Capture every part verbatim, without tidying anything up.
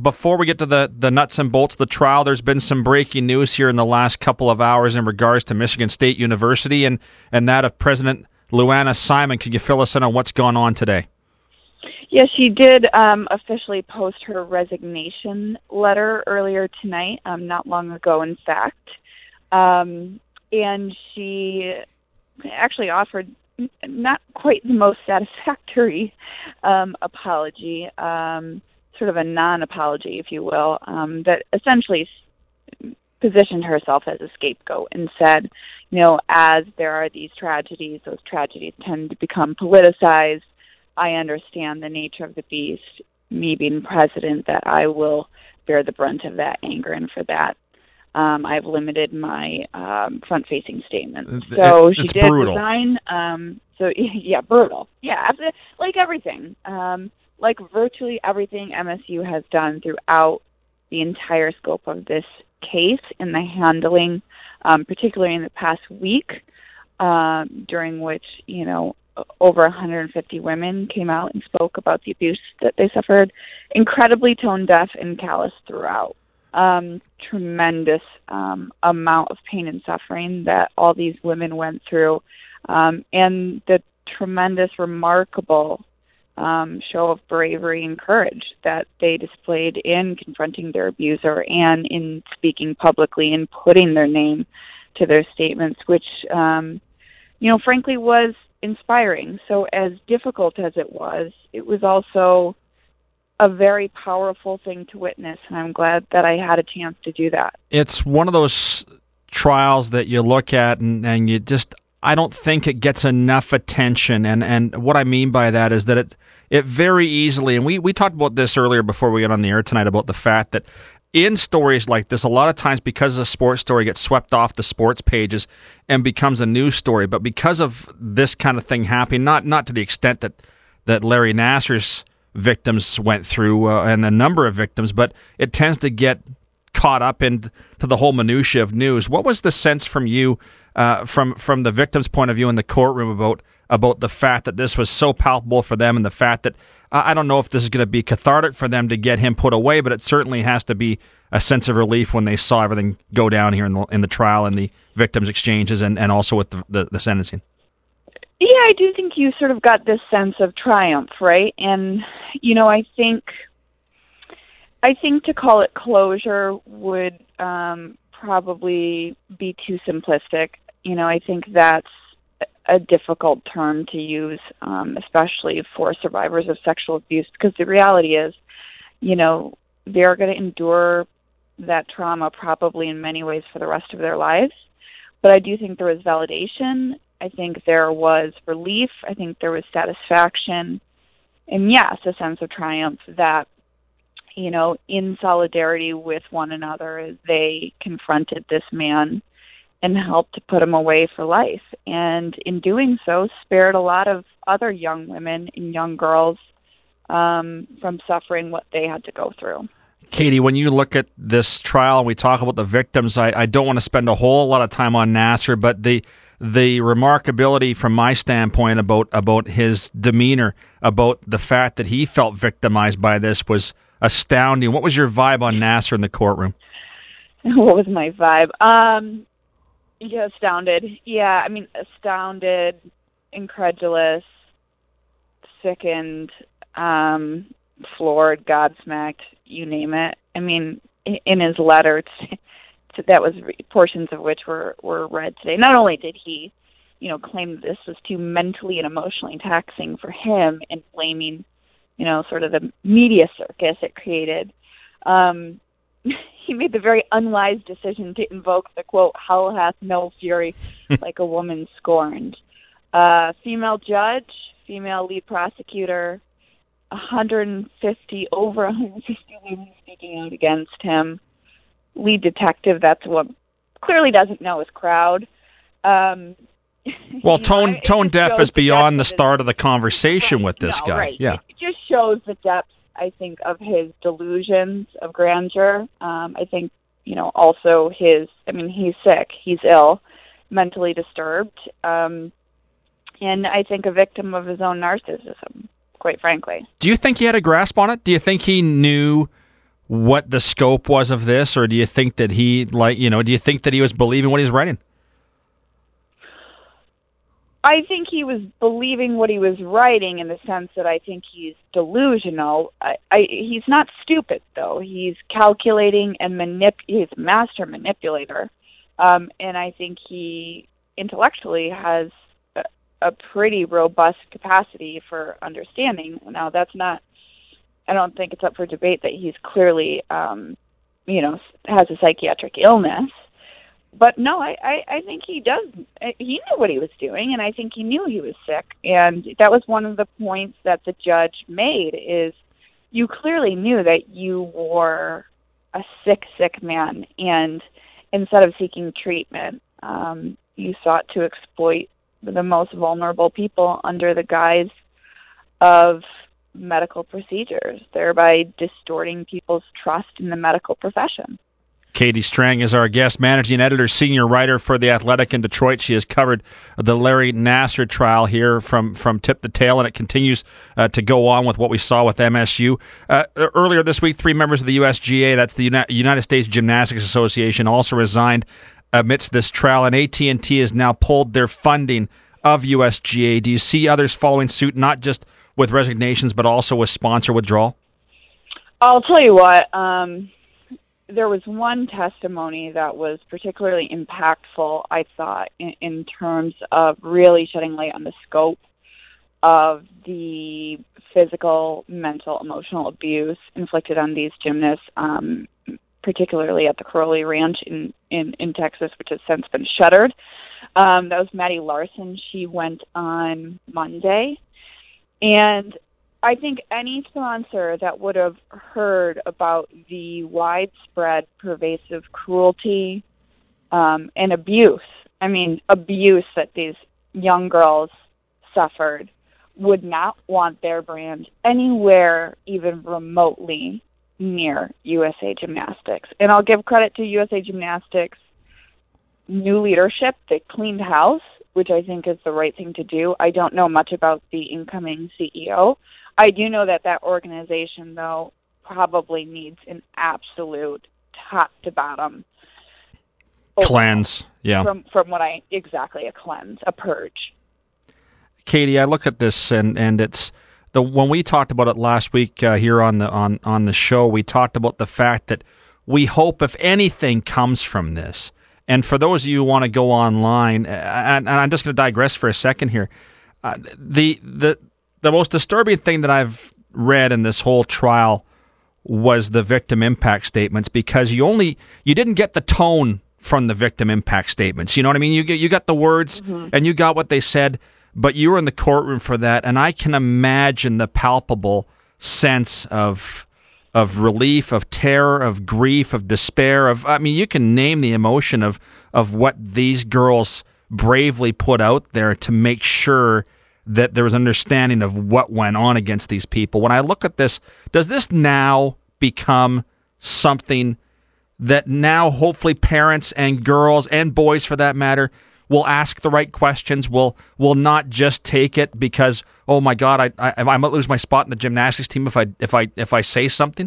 before we get to the, the nuts and bolts of the trial, there's been some breaking news here in the last couple of hours in regards to Michigan State University and, and that of President Luana Simon. Can you fill us in on what's gone on today? Yes, she did um, officially post her resignation letter earlier tonight, um, not long ago, in fact. Um, and she actually offered not quite the most satisfactory um, apology, um, sort of a non-apology, if you will, um, that essentially positioned herself as a scapegoat and said, you know, as there are these tragedies, those tragedies tend to become politicized. I understand the nature of the beast, me being president, that I will bear the brunt of that anger, and for that, um, I've limited my um, front-facing statements. So it, she did brutal. resign. Um, so, yeah, brutal. Yeah, like everything. Um, like virtually everything M S U has done throughout the entire scope of this case in the handling, um, particularly in the past week, um, during which, you know, over one hundred fifty women came out and spoke about the abuse that they suffered. Incredibly tone-deaf and callous throughout. Um, tremendous um, amount of pain and suffering that all these women went through. Um, and the tremendous, remarkable um, show of bravery and courage that they displayed in confronting their abuser and in speaking publicly and putting their name to their statements, which, um, you know, frankly was inspiring. So as difficult as it was, it was also a very powerful thing to witness, and I'm glad that I had a chance to do that. It's one of those trials that you look at and, and you just, I don't think it gets enough attention, and, and what I mean by that is that it it very easily, and we, we talked about this earlier before we got on the air tonight, about the fact that in stories like this, a lot of times because a sports story gets swept off the sports pages and becomes a news story, but because of this kind of thing happening, not not to the extent that, that Larry Nassar's victims went through uh, and the number of victims, but it tends to get caught up into the whole minutia of news. What was the sense from you, uh, from from the victim's point of view in the courtroom about about the fact that this was so palpable for them, and the fact that I don't know if this is going to be cathartic for them to get him put away, but it certainly has to be a sense of relief when they saw everything go down here in the, in the trial and the victims' exchanges, and, and also with the, the, the sentencing? Yeah, I do think you sort of got this sense of triumph, right? And, you know, I think I think to call it closure would um, probably be too simplistic. You know, I think that's a difficult term to use, um, especially for survivors of sexual abuse, because the reality is, you know, they're going to endure that trauma probably in many ways for the rest of their lives. But I do think there was validation. I think there was relief. I think there was satisfaction. And yes, a sense of triumph that, you know, in solidarity with one another, they confronted this man and helped to put him away for life. And in doing so, spared a lot of other young women and young girls um, from suffering what they had to go through. Katie, when you look at this trial and we talk about the victims, I, I don't want to spend a whole lot of time on Nassar, but the the remarkability from my standpoint about, about his demeanor, about the fact that he felt victimized by this was astounding. What was your vibe on Nassar in the courtroom? What was my vibe? Um, yeah, astounded. Yeah, I mean, astounded, incredulous, sickened, um, floored, godsmacked, you name it. I mean, in his letter, to, to, that was portions of which were, were read today. Not only did he, you know, claim that this was too mentally and emotionally taxing for him, and blaming, you know, sort of the media circus it created, um, he made the very unwise decision to invoke the quote, "Hell hath no fury like a woman scorned." Uh, female judge, female lead prosecutor, one hundred fifty, over one hundred fifty women speaking out against him. Lead detective, that's what clearly doesn't know his crowd. Um, well, tone know, tone deaf is beyond the start his, of the conversation right, with this no, guy. Right. Yeah, it just shows the depth, I think, of his delusions of grandeur. Um, I think, you know, also his, I mean, he's sick, he's ill, mentally disturbed, um, and I think a victim of his own narcissism, quite frankly. Do you think he had a grasp on it? Do you think he knew what the scope was of this, or do you think that he, like, you know, do you think that he was believing what he's writing? I think he was believing what he was writing in the sense that I think he's delusional. I, I, he's not stupid, though. He's calculating and manip. He's a master manipulator, um, and I think he intellectually has a, a pretty robust capacity for understanding. Now, that's not. I don't think it's up for debate that he's clearly, um, you know, has a psychiatric illness. But no, I, I, I think he does. He knew what he was doing, and I think he knew he was sick. And that was one of the points that the judge made, is you clearly knew that you were a sick, sick man. And instead of seeking treatment, um, you sought to exploit the most vulnerable people under the guise of medical procedures, thereby distorting people's trust in the medical profession. Katie Strang is our guest, managing editor, senior writer for The Athletic in Detroit. She has covered the Larry Nassar trial here from, from tip to tail, and it continues uh, to go on with what we saw with M S U. Uh, earlier this week, three members of the U S G A, that's the Uni- United States Gymnastics Association, also resigned amidst this trial, and A T and T has now pulled their funding of U S G A. Do you see others following suit, not just with resignations, but also with sponsor withdrawal? I'll tell you what, um, there was one testimony that was particularly impactful, I thought, in, in terms of really shedding light on the scope of the physical, mental, emotional abuse inflicted on these gymnasts, um, particularly at the Crowley Ranch in, in, in Texas, which has since been shuttered. Um, that was Maddie Larson. She went on Monday. And I think any sponsor that would have heard about the widespread, pervasive cruelty um, and abuse, I mean, abuse that these young girls suffered, would not want their brand anywhere even remotely near U S A Gymnastics. And I'll give credit to U S A Gymnastics' new leadership. They cleaned house, which I think is the right thing to do. I don't know much about the incoming C E O. I do know that that organization, though, probably needs an absolute top-to-bottom cleanse. Yeah, from from what I exactly a cleanse, a purge. Katie, I look at this, and, and it's the when we talked about it last week uh, here on the on on the show. We talked about the fact that we hope, if anything comes from this, and for those of you who want to go online, and, and I'm just going to digress for a second here, uh, the the. The most disturbing thing that I've read in this whole trial was the victim impact statements, because you only you didn't get the tone from the victim impact statements. You know what I mean? You get you got the words mm-hmm. and you got what they said, but you were in the courtroom for that, and I can imagine the palpable sense of of relief, of terror, of grief, of despair. Of I mean, you can name the emotion of of what these girls bravely put out there to make sure that there was understanding of what went on against these people. When I look at this, does this now become something that now hopefully parents and girls and boys, for that matter, will ask the right questions, will will not just take it because, oh my God, I I, I might lose my spot in the gymnastics team if I if I if I say something?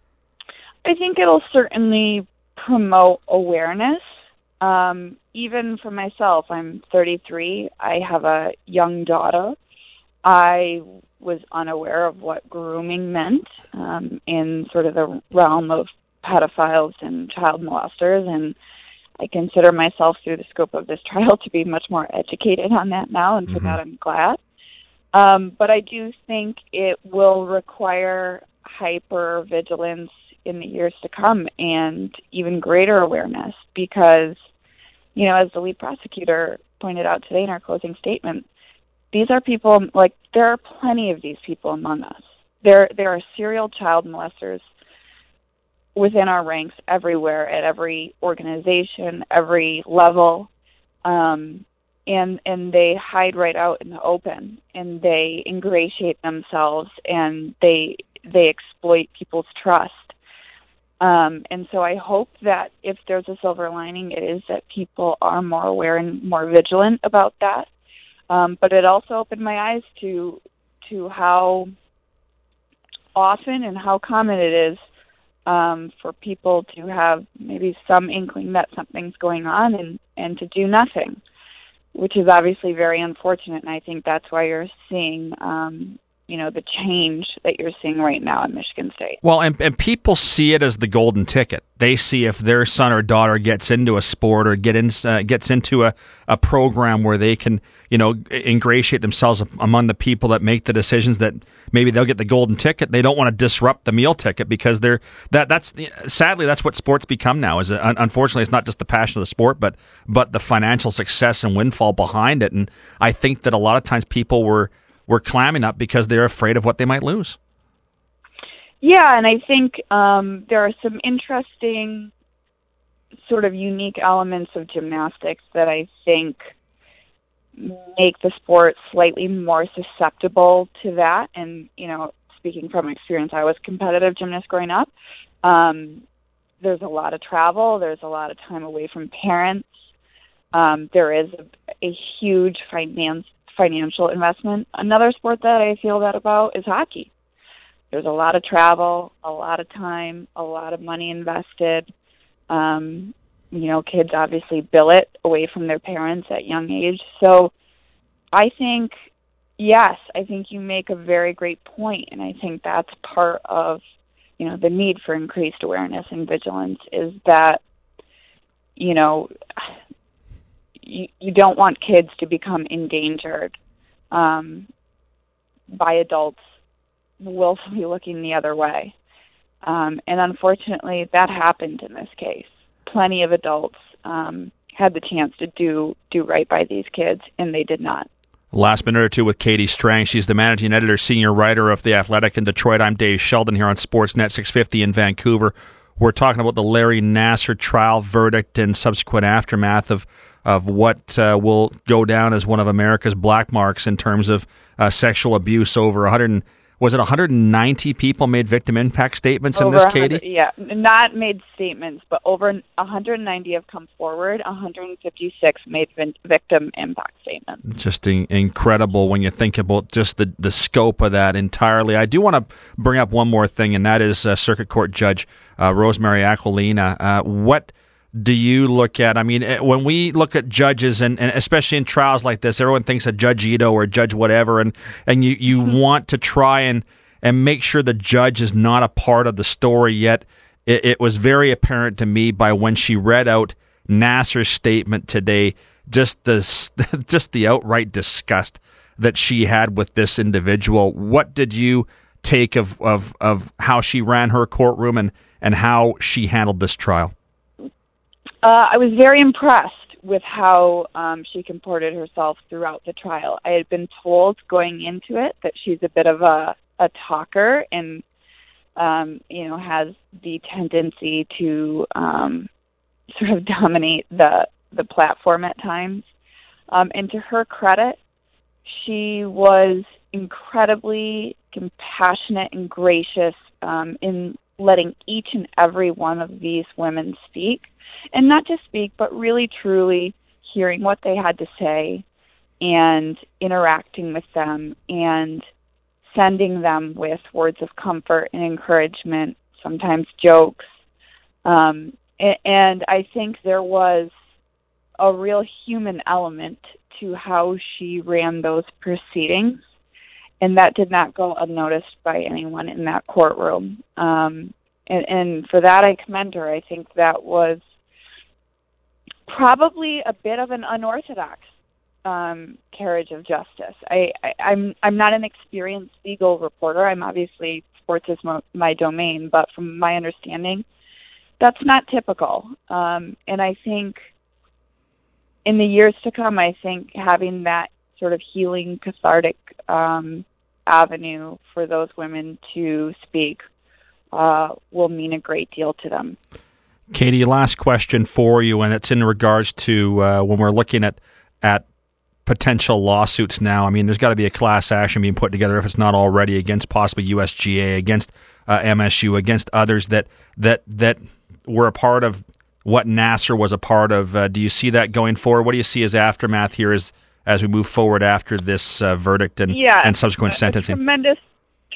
I think it'll certainly promote awareness. Um, even for myself, I'm thirty-three. I have a young daughter. I was unaware of what grooming meant um, in sort of the realm of pedophiles and child molesters, and I consider myself, through the scope of this trial, to be much more educated on that now, and for mm-hmm. that I'm glad. Um, but I do think it will require hyper-vigilance in the years to come, and even greater awareness, because, you know, as the lead prosecutor pointed out today in our closing statement, these are people, like, there are plenty of these people among us. There, there are serial child molesters within our ranks everywhere, at every organization, every level, um, and and they hide right out in the open, and they ingratiate themselves, and they they exploit people's trust. Um, and so I hope that if there's a silver lining, it is that people are more aware and more vigilant about that. Um, but it also opened my eyes to to how often and how common it is um, for people to have maybe some inkling that something's going on and, and to do nothing, which is obviously very unfortunate. And I think that's why you're seeing, um, you know, the change that you're seeing right now in Michigan State. Well, and, and people see it as the golden ticket. They see if their son or daughter gets into a sport or get in, uh, gets into a, a program where they can, you know, ingratiate themselves among the people that make the decisions, that maybe they'll get the golden ticket. They don't want to disrupt the meal ticket because they're that that's sadly that's what sports become now. Is unfortunately it's not just the passion of the sport, but but the financial success and windfall behind it. And I think that a lot of times people were. We're clamming up because they're afraid of what they might lose. Yeah, and I think um, there are some interesting sort of unique elements of gymnastics that I think make the sport slightly more susceptible to that. And, you know, speaking from experience, I was a competitive gymnast growing up. Um, there's a lot of travel. There's a lot of time away from parents. Um, there is a, a huge finance financial investment. Another sport that I feel that about is hockey. There's a lot of travel, a lot of time, a lot of money invested. Um, you know, kids obviously bill it away from their parents at young age. So I think, yes, I think you make a very great point, and I think that's part of, you know, the need for increased awareness and vigilance is that, you know, You, you don't want kids to become endangered um, by adults willfully looking the other way. Um, and unfortunately, that happened in this case. Plenty of adults um, had the chance to do, do right by these kids, and they did not. Last minute or two with Katie Strang. She's the managing editor, senior writer of The Athletic in Detroit. I'm Dave Sheldon here on Sportsnet six fifty in Vancouver. We're talking about the Larry Nassar trial verdict and subsequent aftermath of of what uh, will go down as one of America's black marks in terms of uh, sexual abuse. Over one hundred, was it one hundred ninety people made victim impact statements in over this, Katie? Yeah, not made statements, but over one hundred ninety have come forward. one hundred fifty-six made victim impact statements. Just in- incredible when you think about just the, the scope of that entirely. I do want to bring up one more thing, and that is uh, Circuit Court Judge uh, Rosemary Aquilina. Uh, what do you look at? I mean, when we look at judges, and, and especially in trials like this, everyone thinks of Judge Ito or Judge whatever, and, and you, you mm-hmm. want to try and, and make sure the judge is not a part of the story, yet it, it was very apparent to me by when she read out Nassar's statement today, just the, just the outright disgust that she had with this individual. What did you take of, of, of how she ran her courtroom and, and how she handled this trial? Uh, I was very impressed with how um, she comported herself throughout the trial. I had been told going into it that she's a bit of a, a talker and, um, you know, has the tendency to um, sort of dominate the, the platform at times. Um, and to her credit, she was incredibly compassionate and gracious um, in letting each and every one of these women speak. And not just speak, but really, truly hearing what they had to say and interacting with them and sending them with words of comfort and encouragement, sometimes jokes. Um, and I think there was a real human element to how she ran those proceedings, and that did not go unnoticed by anyone in that courtroom. Um, and, and for that, I commend her. I think that was probably a bit of an unorthodox um, carriage of justice. I, I, I'm I'm not an experienced legal reporter. I'm obviously sports is mo- my domain, but from my understanding, that's not typical. Um, and I think in the years to come, I think having that sort of healing, cathartic um, avenue for those women to speak uh, will mean a great deal to them. Katie, last question for you, and it's in regards to uh, when we're looking at at potential lawsuits now. I mean, there's got to be a class action being put together, if it's not already, against possibly U S G A, against uh, M S U, against others that that that were a part of what Nassar was a part of. Uh, do you see that going forward? What do you see as aftermath here as as we move forward after this uh, verdict and, yeah, and subsequent a, sentencing? A tremendous,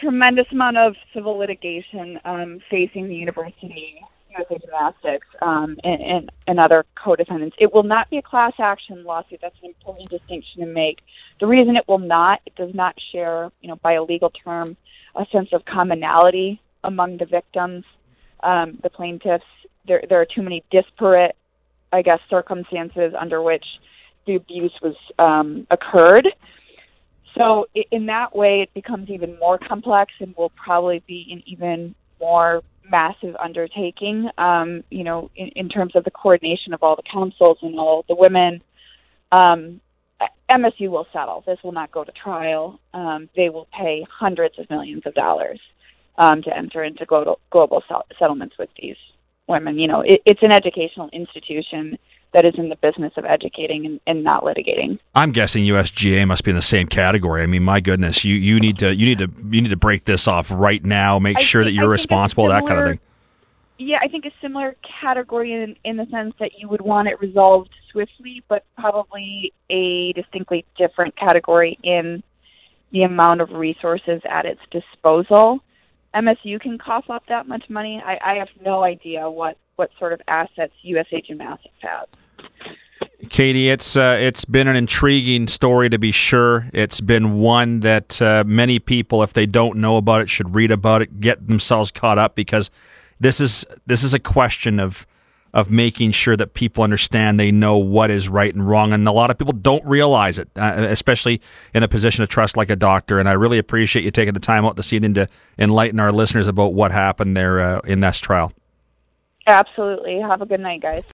tremendous amount of civil litigation um, facing the university, U S A Gymnastics, um, and, and, and other co-defendants. It will not be a class action lawsuit. That's an important distinction to make. The reason it will not, it does not share, you know, by a legal term, a sense of commonality among the victims, um, the plaintiffs. There, there are too many disparate, I guess, circumstances under which the abuse was um, occurred. So in that way, it becomes even more complex and will probably be an even more massive undertaking, um, you know, in, in terms of the coordination of all the councils and all the women. Um, M S U will settle. This will not go to trial. Um, they will pay hundreds of millions of dollars um, to enter into global, global settlements with these women. You know, it, it's an educational institution that is in the business of educating and, and not litigating. I'm guessing U S G A must be in the same category. I mean, my goodness, you, you need to you need to you need to break this off right now. Make I sure think, that you're responsible. Similar, that kind of thing. Yeah, I think a similar category in in the sense that you would want it resolved swiftly, but probably a distinctly different category in the amount of resources at its disposal. M S U can cough up that much money. I, I have no idea what, what sort of assets U S A Gymnastics has. Katie, it's uh, it's been an intriguing story to be sure. It's been one that uh, many people, if they don't know about it, should read about it, get themselves caught up, because this is this is a question of of making sure that people understand, they know what is right and wrong, and a lot of people don't realize it, uh, especially in a position of trust like a doctor. And I really appreciate you taking the time out this evening to enlighten our listeners about what happened there uh, in this trial. Absolutely. Have a good night, guys.